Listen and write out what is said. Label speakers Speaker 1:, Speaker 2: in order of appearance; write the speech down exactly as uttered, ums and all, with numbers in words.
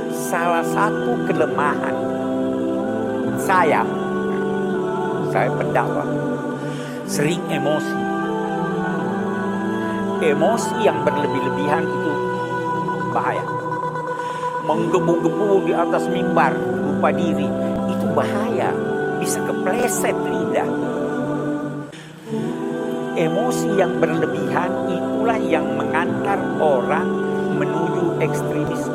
Speaker 1: salah satu kelemahan saya, saya pendakwah, sering emosi. Emosi yang berlebih-lebihan itu bahaya. Menggebu-gebu di atas mimbar lupa diri itu bahaya, bisa kepleset lidah. Emosi yang berlebihan itulah yang mengantar orang menuju ekstremisme.